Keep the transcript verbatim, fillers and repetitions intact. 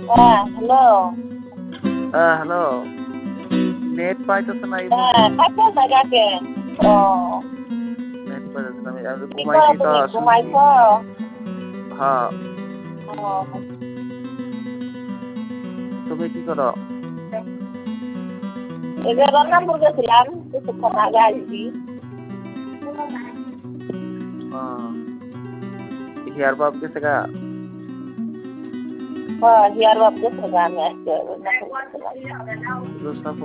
হ্যাঁ, হ্যালো। হ্যাঁ, hello. Net পাইতেছে না এই হ্যাঁ, মুহূর্তে। থাকো জায়গাকে। ও নেট পাইতেছে না। আমি আমি কি করো ঘুমাইছি তো তুমি? শুইছি। ঘুমাইছো? হ্যাঁ। ও তুমি কি করো? এই যে রংনাপুর গেছিলাম, কিছুক্ষণ আগে আসছি। আহ, হিয়ার বাপ গেছে গা? হ্যাঁ, হিয়ার বাপ গেছে গা, আমি আজকে রংনাপুর গেছিলাম। জোসনা